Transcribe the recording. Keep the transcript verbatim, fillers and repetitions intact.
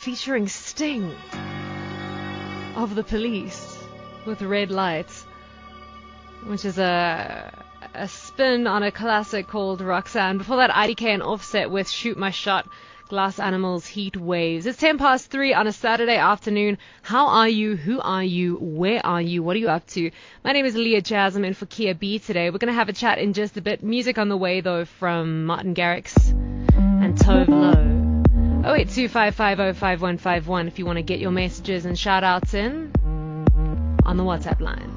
featuring Sting of the Police with Red Lights, which is a a spin on a classic called Roxanne. Before that, I D K and Offset with Shoot My Shot, Glass Animals, Heat Waves. It's ten past three on a Saturday afternoon. How are you? Who are you? Where are you? What are you up to? My name is Leah Jazz. I'm in for Kia B today. We're going to have a chat in just a bit. Music on the way, though, from Martin Garrix and Tove Lo. oh eight two five five oh five one five one if you want to get your messages and shout-outs in on the WhatsApp line.